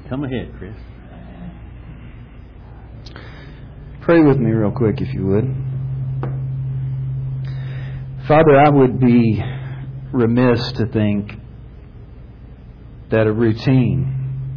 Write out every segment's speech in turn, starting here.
Come ahead, Chris. Pray with me real quick, if you would. Father, I would be remiss to think that a routine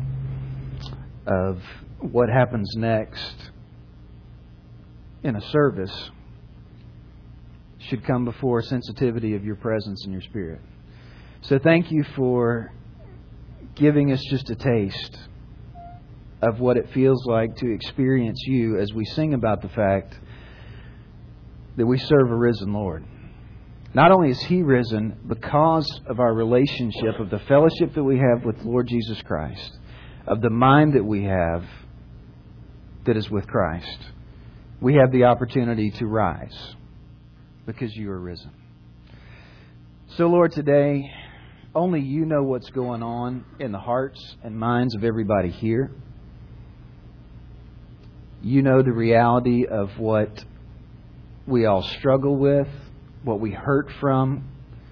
of what happens next in a service should come before sensitivity of your presence and your Spirit. So thank you for giving us just a taste of what it feels like to experience you as we sing about the fact that we serve a risen Lord. Not only is He risen, because of our relationship, of the fellowship that we have with Lord Jesus Christ, of the mind that we have that is with Christ, we have the opportunity to rise because you are risen. So Lord, today, only you know what's going on in the hearts and minds of everybody here. You know the reality of what we all struggle with, what we hurt from,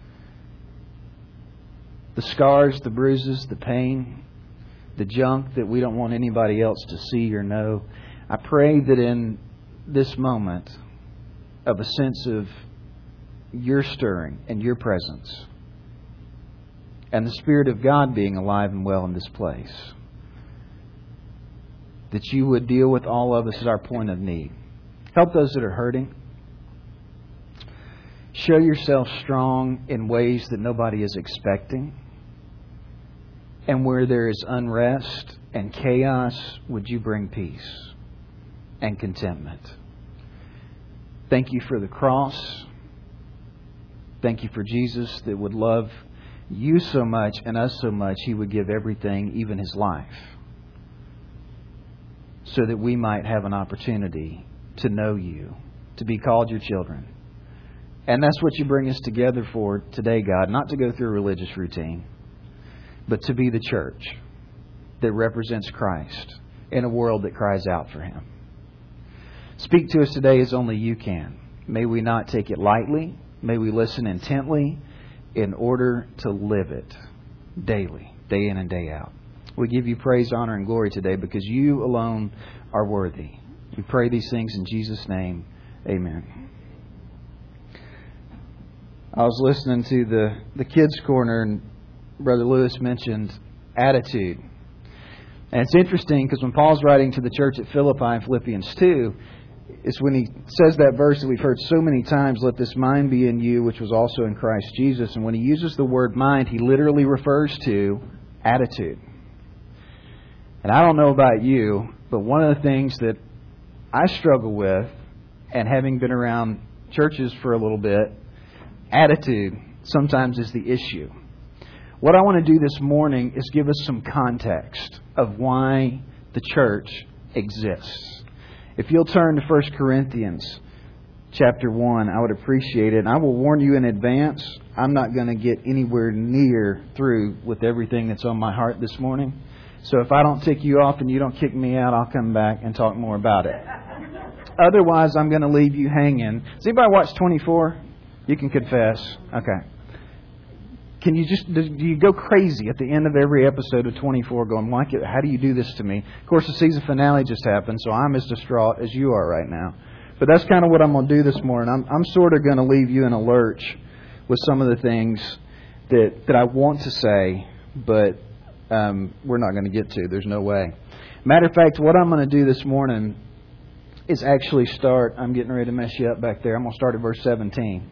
the scars, the bruises, the pain, the junk that we don't want anybody else to see or know. I pray that in this moment of a sense of your stirring and your presence and the Spirit of God being alive and well in this place, that you would deal with all of us at our point of need. Help those that are hurting. Show yourself strong in ways that nobody is expecting. And where there is unrest and chaos, would you bring peace and contentment? Thank you for the cross. Thank you for Jesus that would love you so much and us so much, He would give everything, even His life, so that we might have an opportunity to know you, to be called your children. And that's what you bring us together for today, God, not to go through a religious routine, but to be the church that represents Christ in a world that cries out for Him. Speak to us today as only you can. May we not take it lightly. May we listen intently in order to live it daily, day in and day out. We give you praise, honor, and glory today because you alone are worthy. We pray these things in Jesus' name. Amen. I was listening to the kids' corner and Brother Lewis mentioned attitude. And it's interesting because when Paul's writing to the church at Philippi in Philippians 2, it's when he says that verse that we've heard so many times, let this mind be in you, which was also in Christ Jesus. And when he uses the word mind, he literally refers to attitude. And I don't know about you, but one of the things that I struggle with, and having been around churches for a little bit, attitude sometimes is the issue. What I want to do this morning is give us some context of why the church exists. If you'll turn to 1 Corinthians chapter 1, I would appreciate it. And I will warn you in advance, I'm not going to get anywhere near through with everything that's on my heart this morning. So if I don't tick you off and you don't kick me out, I'll come back and talk more about it. Otherwise, I'm going to leave you hanging. Does anybody watch 24? You can confess. Okay. Do you go crazy at the end of every episode of 24 going, Mike, how do you do this to me? Of course, the season finale just happened, so I'm as distraught as you are right now. But that's kind of what I'm going to do this morning. I'm sort of going to leave you in a lurch with some of the things that I want to say, but we're not going to get to. There's no way. Matter of fact, what I'm going to do this morning is actually start. I'm getting ready to mess you up back there. I'm going to start at verse 17.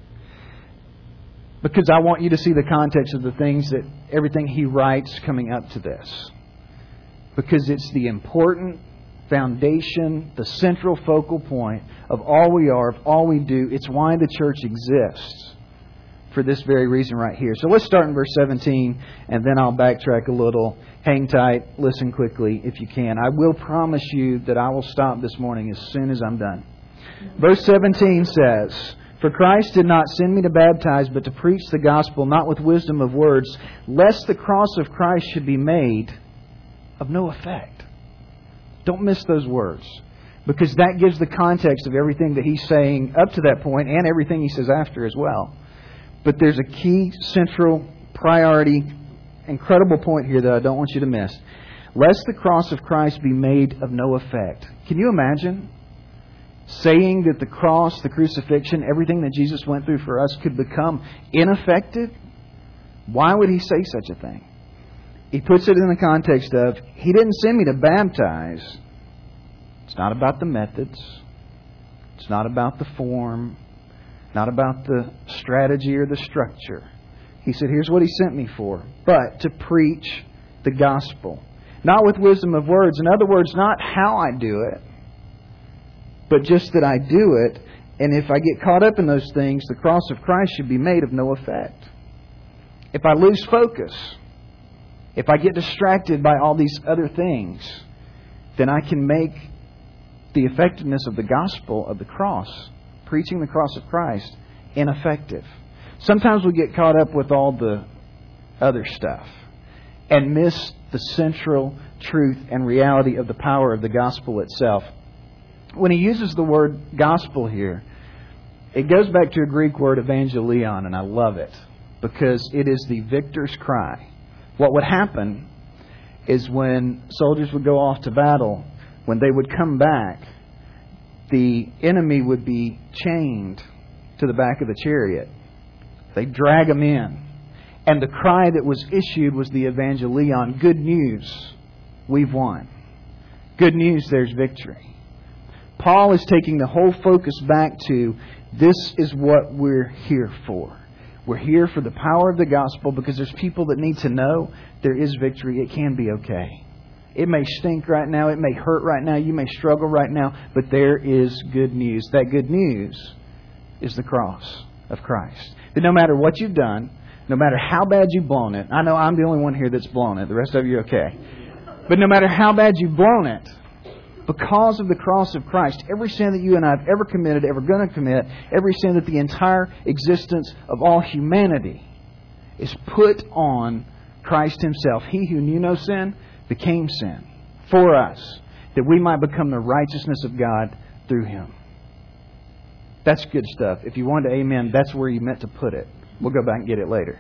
Because I want you to see the context of the things that everything he writes coming up to this. Because it's the important foundation, the central focal point of all we are, of all we do. It's why the church exists for this very reason right here. So let's start in verse 17 and then I'll backtrack a little. Hang tight, listen quickly if you can. I will promise you that I will stop this morning as soon as I'm done. Verse 17 says, "For Christ did not send me to baptize, but to preach the gospel, not with wisdom of words, lest the cross of Christ should be made of no effect." Don't miss those words, because that gives the context of everything that he's saying up to that point and everything he says after as well. But there's a key, central, priority, incredible point here that I don't want you to miss. lest the cross of Christ be made of no effect. Can you imagine saying that the cross, the crucifixion, everything that Jesus went through for us could become ineffective? Why would He say such a thing? He puts it in the context of, He didn't send me to baptize. It's not about the methods. It's not about the form. Not about the strategy or the structure. He said, here's what He sent me for. But to preach the gospel. Not with wisdom of words. In other words, not how I do it, but just that I do it. And if I get caught up in those things, the cross of Christ should be made of no effect. If I lose focus, if I get distracted by all these other things, then I can make the effectiveness of the gospel of the cross, preaching the cross of Christ, ineffective. Sometimes we get caught up with all the other stuff and miss the central truth and reality of the power of the gospel itself. When he uses the word gospel here, it goes back to a Greek word, evangelion, and I love it because it is the victor's cry. What would happen is when soldiers would go off to battle, when they would come back, the enemy would be chained to the back of the chariot. They'd drag them in. And the cry that was issued was the evangelion. Good news, we've won. Good news, there's victory. Paul is taking the whole focus back to, this is what we're here for. We're here for the power of the gospel because there's people that need to know there is victory. It can be okay. It may stink right now. It may hurt right now. You may struggle right now. But there is good news. That good news is the cross of Christ. That no matter what you've done, no matter how bad you've blown it. I know I'm the only one here that's blown it. The rest of you are okay. But no matter how bad you've blown it, because of the cross of Christ, every sin that you and I have ever committed, ever going to commit, every sin that the entire existence of all humanity is put on Christ Himself. He who knew no sin became sin for us, that we might become the righteousness of God through Him. That's good stuff. If you wanted to amen, that's where you meant to put it. We'll go back and get it later.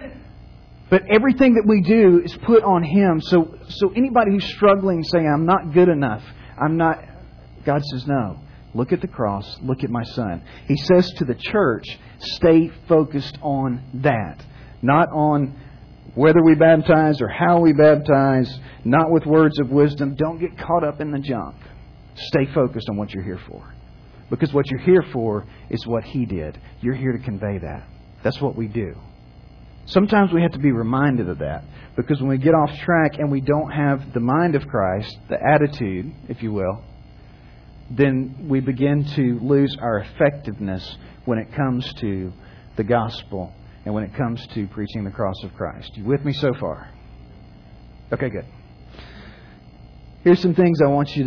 But everything that we do is put on Him. So anybody who's struggling, saying, I'm not good enough, I'm not... God says, no. Look at the cross. Look at my Son. He says to the church, stay focused on that. Not on whether we baptize or how we baptize. Not with words of wisdom. Don't get caught up in the junk. Stay focused on what you're here for. Because what you're here for is what He did. You're here to convey that. That's what we do. Sometimes we have to be reminded of that. Because when we get off track and we don't have the mind of Christ, the attitude, if you will, then we begin to lose our effectiveness when it comes to the gospel and when it comes to preaching the cross of Christ. You with me so far? Okay, good. Here's some things I want you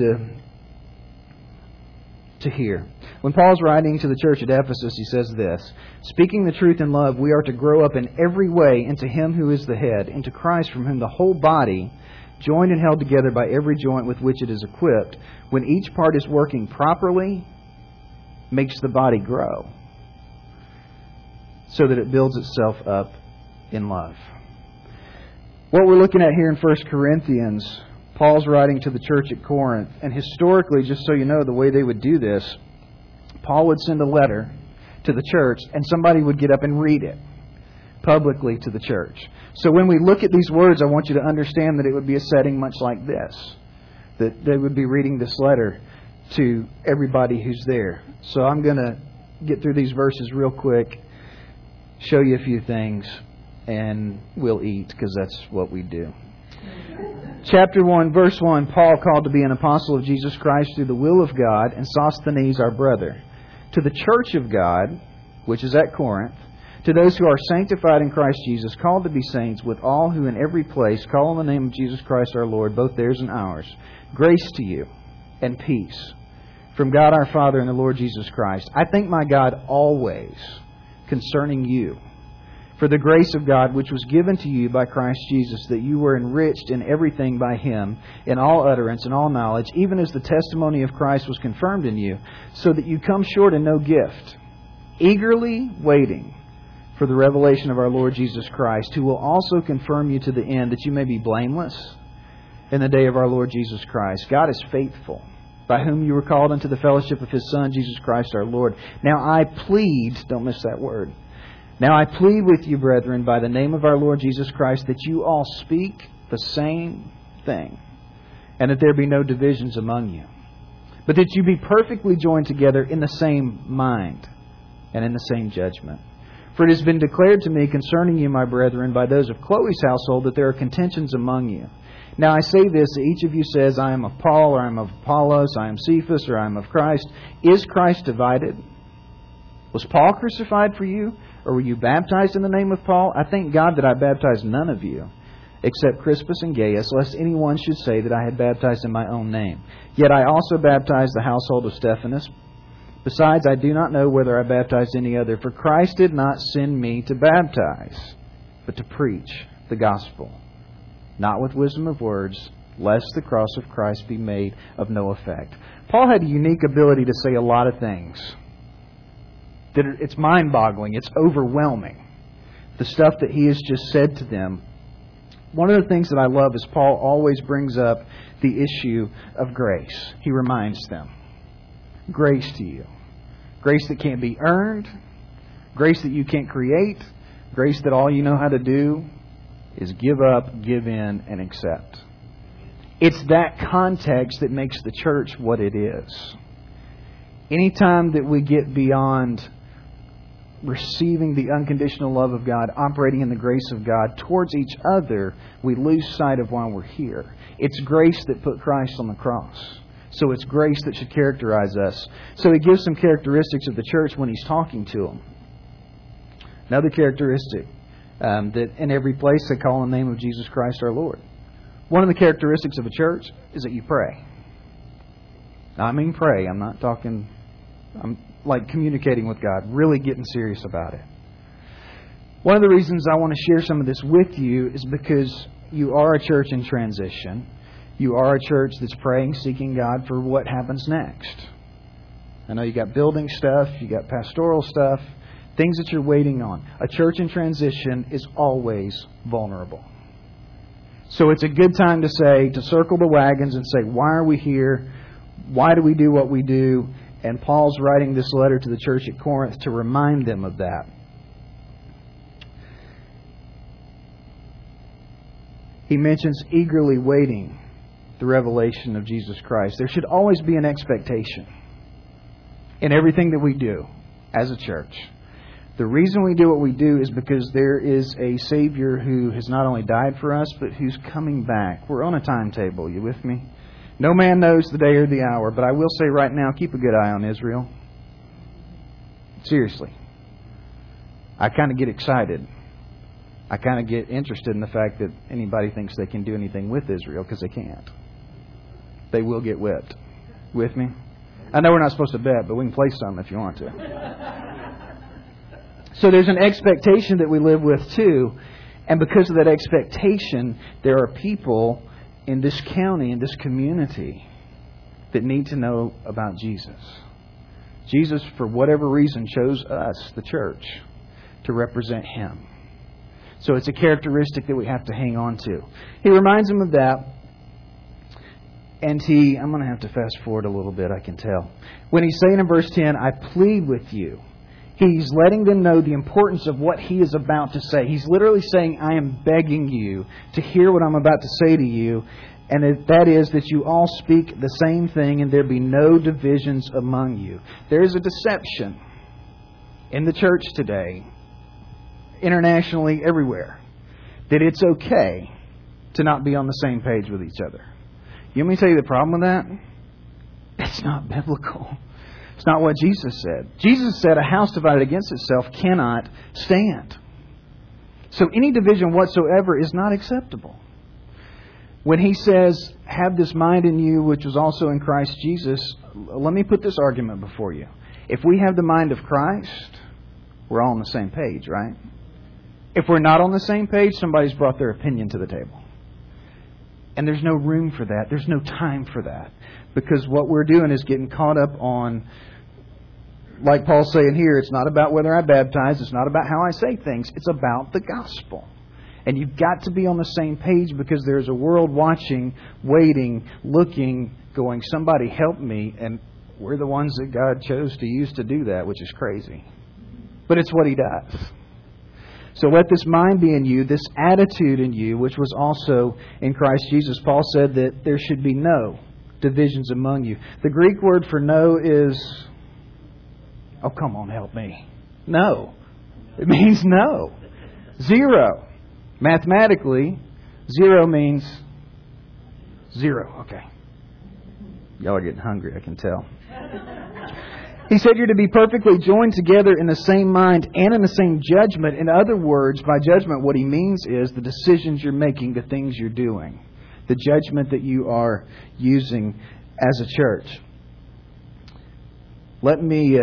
to hear. When Paul's writing to the church at Ephesus, he says this, speaking the truth in love, we are to grow up in every way into Him who is the head, into Christ, from whom the whole body, joined and held together by every joint with which it is equipped, when each part is working properly, makes the body grow, so that it builds itself up in love. What we're looking at here in 1 Corinthians, Paul's writing to the church at Corinth, and historically, just so you know, the way they would do this, Paul would send a letter to the church and somebody would get up and read it publicly to the church. So when we look at these words, I want you to understand that it would be a setting much like this. That they would be reading this letter to everybody who's there. So I'm going to get through these verses real quick, show you a few things, and we'll eat because that's what we do. Chapter 1, verse 1, Paul, called to be an apostle of Jesus Christ through the will of God, and Sosthenes our brother, to the church of God, which is at Corinth, to those who are sanctified in Christ Jesus, called to be saints, with all who in every place call on the name of Jesus Christ our Lord, both theirs and ours. Grace to you and peace from God our Father and the Lord Jesus Christ. I thank my God always concerning you, for the grace of God which was given to you by Christ Jesus, that you were enriched in everything by Him, in all utterance and all knowledge, even as the testimony of Christ was confirmed in you, so that you come short in no gift, eagerly waiting for the revelation of our Lord Jesus Christ, who will also confirm you to the end, that you may be blameless in the day of our Lord Jesus Christ. God is faithful, by whom you were called unto the fellowship of His Son, Jesus Christ our Lord. Now I plead, don't miss that word, now I plead with you, brethren, by the name of our Lord Jesus Christ, that you all speak the same thing, and that there be no divisions among you, but that you be perfectly joined together in the same mind and in the same judgment. For it has been declared to me concerning you, my brethren, by those of Chloe's household, that there are contentions among you. Now I say this, that each of you says, I am of Paul, or I am of Apollos, I am Cephas, or I am of Christ. Is Christ divided? Was Paul crucified for you? Or were you baptized in the name of Paul? I thank God that I baptized none of you, except Crispus and Gaius, lest anyone should say that I had baptized in my own name. Yet I also baptized the household of Stephanas. Besides, I do not know whether I baptized any other, for Christ did not send me to baptize, but to preach the gospel, not with wisdom of words, lest the cross of Christ be made of no effect. Paul had a unique ability to say a lot of things. It's mind-boggling. It's overwhelming. The stuff that he has just said to them. One of the things that I love is Paul always brings up the issue of grace. He reminds them. Grace to you. Grace that can't be earned. Grace that you can't create. Grace that all you know how to do is give up, give in, and accept. It's that context that makes the church what it is. Anytime that we get beyond receiving the unconditional love of God, operating in the grace of God towards each other, we lose sight of why we're here. It's grace that put Christ on the cross. So it's grace that should characterize us. So he gives some characteristics of the church when he's talking to them. Another characteristic, that in every place they call on the name of Jesus Christ our Lord. One of the characteristics of a church is that you pray. Now, I mean pray. I'm like communicating with God, really getting serious about it. One of the reasons I want to share some of this with you is because you are a church in transition. You are a church that's praying, seeking God for what happens next. I know you got building stuff, you got pastoral stuff, things that you're waiting on. A church in transition is always vulnerable. So it's a good time to circle the wagons and say, why are we here? Why do we do what we do? And Paul's writing this letter to the church at Corinth to remind them of that. He mentions eagerly waiting the revelation of Jesus Christ. There should always be an expectation in everything that we do as a church. The reason we do what we do is because there is a Savior who has not only died for us, but who's coming back. We're on a timetable. You with me? No man knows the day or the hour, but I will say right now, keep a good eye on Israel. Seriously. I kind of get excited. I kind of get interested in the fact that anybody thinks they can do anything with Israel, because they can't. They will get whipped. With me? I know we're not supposed to bet, but we can play some if you want to. So there's an expectation that we live with too. And because of that expectation, there are people in this county, in this community, that need to know about Jesus. Jesus, for whatever reason, chose us, the church, to represent Him. So it's a characteristic that we have to hang on to. He reminds them of that. And I'm going to have to fast forward a little bit, I can tell. When he's saying in verse 10, I plead with you, he's letting them know the importance of what he is about to say. He's literally saying, I am begging you to hear what I'm about to say to you. And that is that you all speak the same thing and there be no divisions among you. There is a deception in the church today, internationally, everywhere, that it's okay to not be on the same page with each other. You want me to tell you the problem with that? It's not biblical. It's not what Jesus said. Jesus said a house divided against itself cannot stand. So any division whatsoever is not acceptable. When he says, have this mind in you, which was also in Christ Jesus, let me put this argument before you. If we have the mind of Christ, we're all on the same page, right? If we're not on the same page, somebody's brought their opinion to the table. And there's no room for that. There's no time for that. Because what we're doing is getting caught up on, like Paul's saying here, it's not about whether I baptize. It's not about how I say things. It's about the gospel. And you've got to be on the same page because there's a world watching, waiting, looking, going, somebody help me. And we're the ones that God chose to use to do that, which is crazy. But it's what He does. So let this mind be in you, this attitude in you, which was also in Christ Jesus. Paul said that there should be no divisions among you. The Greek word for no is, oh, come on, help me. No. It means no. Zero. Mathematically, zero means zero. Okay. Y'all are getting hungry, I can tell. He said you're to be perfectly joined together in the same mind and in the same judgment. In other words, by judgment, what he means is the decisions you're making, the things you're doing, the judgment that you are using as a church. Let me...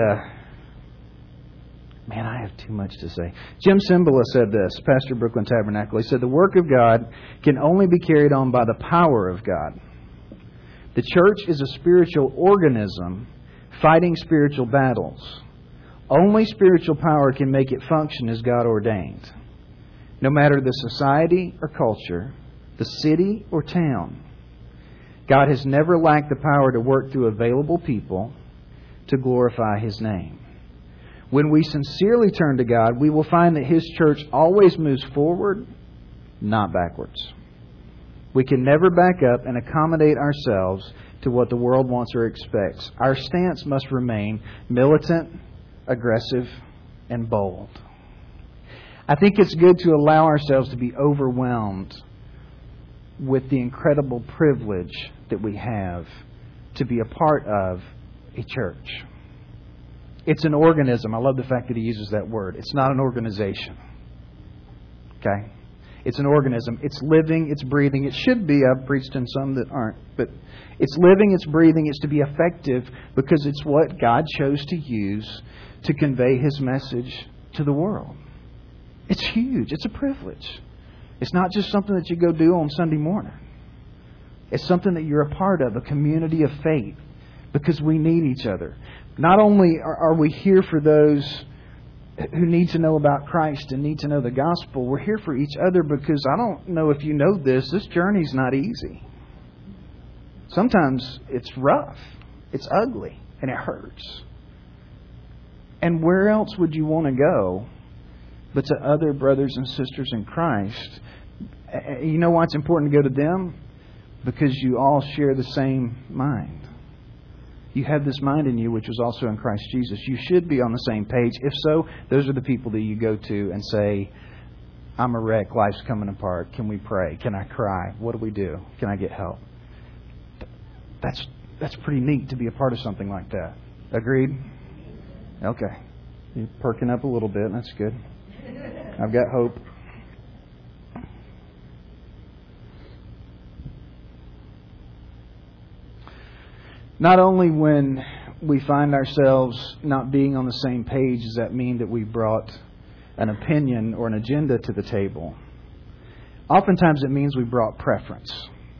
Man, I have too much to say. Jim Cymbala said this, pastor of Brooklyn Tabernacle. He said, the work of God can only be carried on by the power of God. The church is a spiritual organism fighting spiritual battles. Only spiritual power can make it function as God ordained. No matter the society or culture, the city or town, God has never lacked the power to work through available people to glorify His name. When we sincerely turn to God, we will find that His church always moves forward, not backwards. We can never back up and accommodate ourselves to what the world wants or expects. Our stance must remain militant, aggressive, and bold. I think it's good to allow ourselves to be overwhelmed with the incredible privilege that we have to be a part of a church. It's an organism. I love the fact that he uses that word. It's not an organization. Okay? It's an organism. It's living. It's breathing. It should be. I've preached in some that aren't. But it's living. It's breathing. It's to be effective because it's what God chose to use to convey His message to the world. It's huge. It's a privilege. It's not just something that you go do on Sunday morning. It's something that you're a part of, a community of faith, because we need each other. Not only are we here for those who need to know about Christ and need to know the gospel, we're here for each other because I don't know if you know this journey's not easy. Sometimes it's rough, it's ugly, and it hurts. And where else would you want to go but to other brothers and sisters in Christ? You know why it's important to go to them? Because you all share the same mind. You have this mind in you which was also in Christ Jesus. You should be on the same page. If so, those are the people that you go to and say, I'm a wreck. Life's coming apart. Can we pray? Can I cry? What do we do? Can I get help? That's pretty neat to be a part of something like that. Agreed? Okay. You're perking up a little bit. That's good. I've got hope. Not only when we find ourselves not being on the same page does that mean that we brought an opinion or an agenda to the table. Oftentimes it means we brought preference.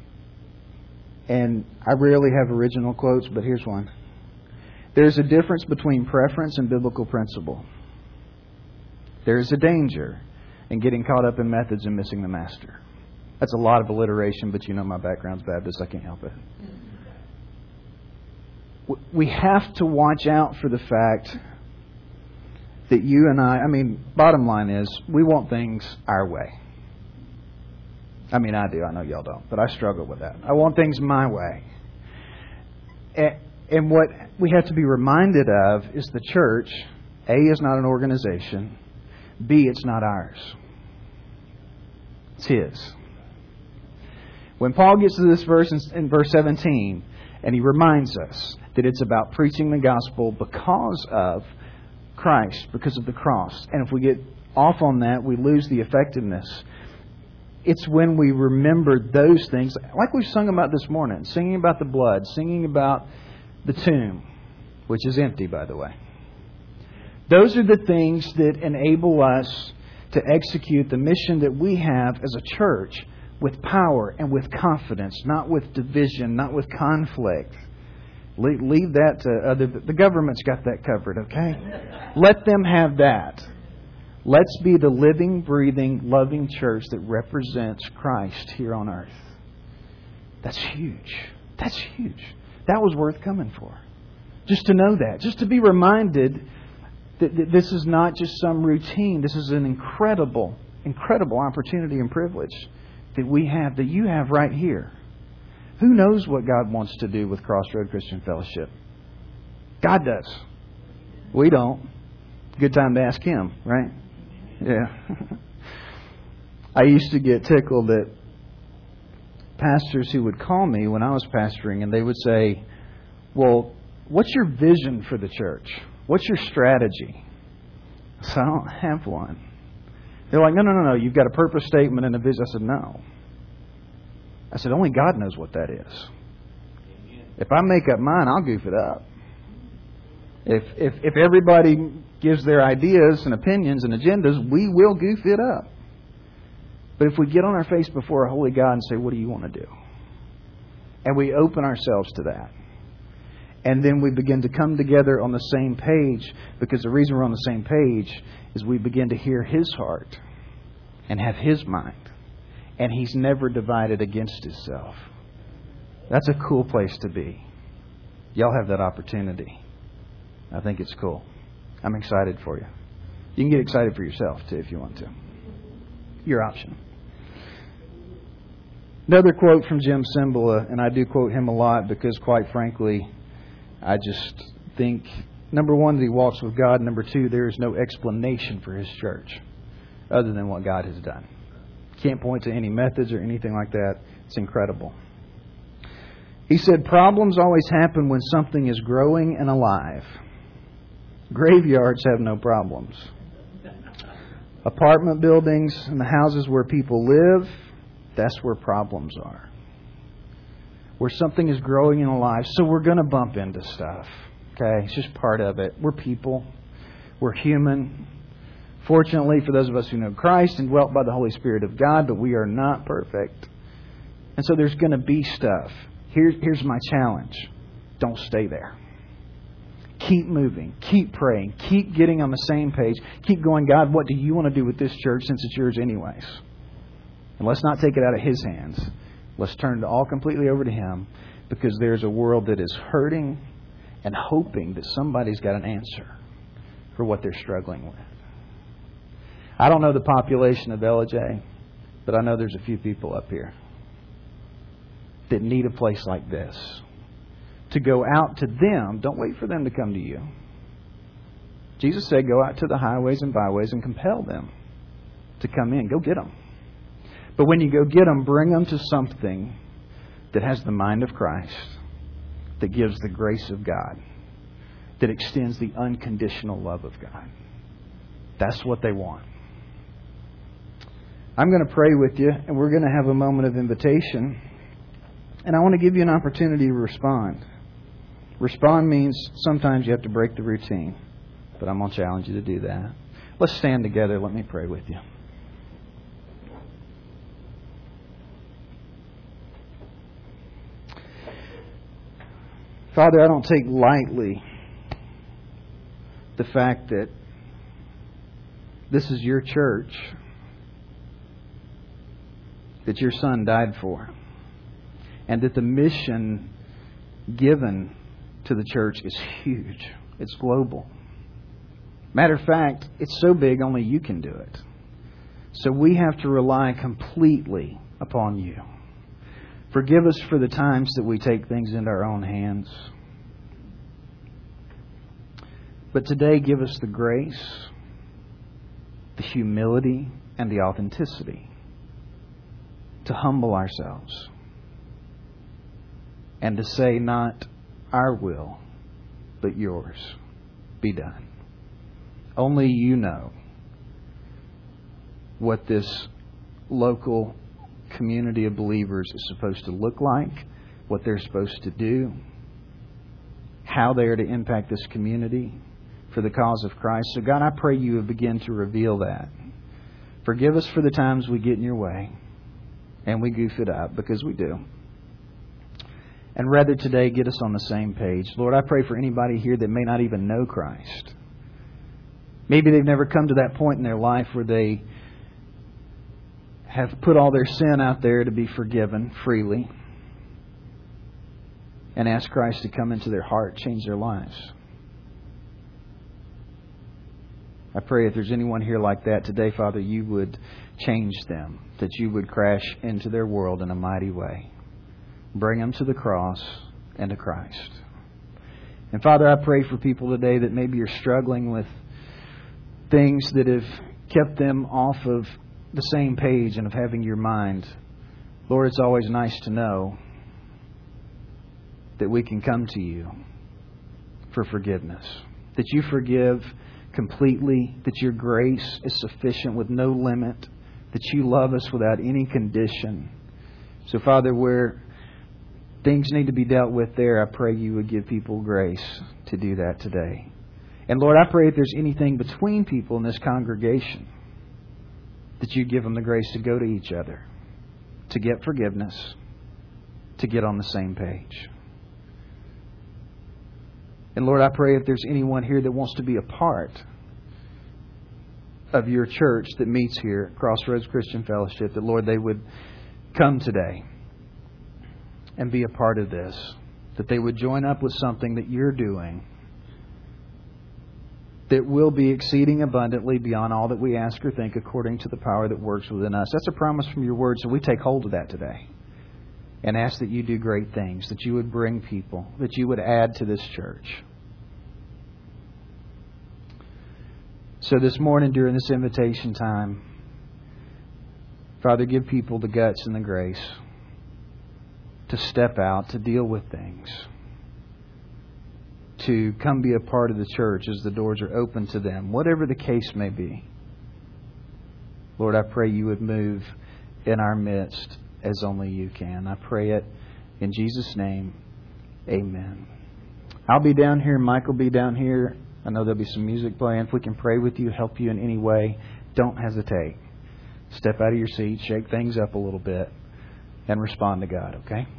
And I rarely have original quotes, but here's one. There's a difference between preference and biblical principle. There's a danger in getting caught up in methods and missing the master. That's a lot of alliteration, but you know my background's Baptist. I can't help it. We have to watch out for the fact that you and I bottom line is, we want things our way. I do. I know y'all don't, but I struggle with that. I want things my way. And what we have to be reminded of is the church, A, is not an organization. B, it's not ours. It's His. When Paul gets to this verse in verse 17, and he reminds us that it's about preaching the gospel because of Christ, because of the cross. And if we get off on that, we lose the effectiveness. It's when we remember those things, like we sung about this morning, singing about the blood, singing about the tomb, which is empty, by the way. Those are the things that enable us to execute the mission that we have as a church with power and with confidence, not with division, not with conflict. Leave that to other... The government's got that covered, okay? Let them have that. Let's be the living, breathing, loving church that represents Christ here on earth. That's huge. That's huge. That was worth coming for. Just to know that. Just to be reminded that this is not just some routine. This is an incredible, incredible opportunity and privilege that we have, that you have right here. Who knows what God wants to do with Crossroad Christian Fellowship? God does. We don't. Good time to ask Him, right? Yeah. I used to get tickled at pastors who would call me when I was pastoring, and they would say, well, what's your vision for the church? What's your strategy? So I don't have one. They're like, no. You've got a purpose statement and a vision. I said, no. I said, only God knows what that is. If I make up mine, I'll goof it up. If everybody gives their ideas and opinions and agendas, we will goof it up. But if we get on our face before a holy God and say, what do you want to do? And we open ourselves to that. And then we begin to come together on the same page, because the reason we're on the same page is we begin to hear His heart and have His mind. And He's never divided against Himself. That's a cool place to be. Y'all have that opportunity. I think it's cool. I'm excited for you. You can get excited for yourself too if you want to. Your option. Another quote from Jim Cymbala, and I do quote him a lot because, quite frankly, I just think, number one, that he walks with God. Number two, there is no explanation for his church other than what God has done. Can't point to any methods or anything like that. It's incredible. He said, problems always happen when something is growing and alive. Graveyards have no problems. Apartment buildings and the houses where people live, that's where problems are. Where something is growing and alive. So we're going to bump into stuff. Okay? It's just part of it. We're people. We're human. Fortunately, for those of us who know Christ and dwelt by the Holy Spirit of God, but we are not perfect. And so there's going to be stuff. Here's my challenge. Don't stay there. Keep moving. Keep praying. Keep getting on the same page. Keep going, God, what do you want to do with this church since it's yours anyways? And let's not take it out of His hands. Let's turn it all completely over to Him, because there's a world that is hurting and hoping that somebody's got an answer for what they're struggling with. I don't know the population of LJ, but I know there's a few people up here that need a place like this. To go out to them, don't wait for them to come to you. Jesus said, go out to the highways and byways and compel them to come in. Go get them. But when you go get them, bring them to something that has the mind of Christ, that gives the grace of God, that extends the unconditional love of God. That's what they want. I'm going to pray with you, and we're going to have a moment of invitation. And I want to give you an opportunity to respond. Respond means sometimes you have to break the routine. But I'm going to challenge you to do that. Let's stand together. Let me pray with you. Father, I don't take lightly the fact that this is your church that your Son died for, and that the mission given to the church is huge. It's global. Matter of fact, it's so big only you can do it. So we have to rely completely upon you. Forgive us for the times that we take things into our own hands. But today, give us the grace, the humility, and the authenticity to humble ourselves and to say, not our will, but yours be done. Only you know what this local community of believers is supposed to look like, what they're supposed to do, how they are to impact this community for the cause of Christ. So God, I pray you would begin to reveal that. Forgive us for the times we get in your way and we goof it up, because we do. And rather today, get us on the same page. Lord, I pray for anybody here that may not even know Christ. Maybe they've never come to that point in their life where they have put all their sin out there to be forgiven freely and ask Christ to come into their heart, change their lives. I pray if there's anyone here like that today, Father, you would change them, that you would crash into their world in a mighty way. Bring them to the cross and to Christ. And Father, I pray for people today that maybe are struggling with things that have kept them off of the same page and of having your mind. Lord, it's always nice to know that we can come to you for forgiveness. That you forgive completely, that your grace is sufficient with no limit, that you love us without any condition. So, Father, where things need to be dealt with there, I pray you would give people grace to do that today. And Lord, I pray if there's anything between people in this congregation, that you give them the grace to go to each other, to get forgiveness, to get on the same page. And Lord, I pray if there's anyone here that wants to be a part of your church that meets here at Crossroads Christian Fellowship, that Lord, they would come today and be a part of this. That they would join up with something that you're doing that will be exceeding abundantly beyond all that we ask or think, according to the power that works within us. That's a promise from your word, so we take hold of that today and ask that you do great things, that you would bring people, that you would add to this church. So this morning during this invitation time, Father, give people the guts and the grace to step out, to deal with things, to come be a part of the church as the doors are open to them, whatever the case may be. Lord, I pray you would move in our midst as only you can. I pray it in Jesus' name. Amen. I'll be down here. Mike will be down here. I know there'll be some music playing. If we can pray with you, help you in any way, don't hesitate. Step out of your seat, shake things up a little bit, and respond to God, okay?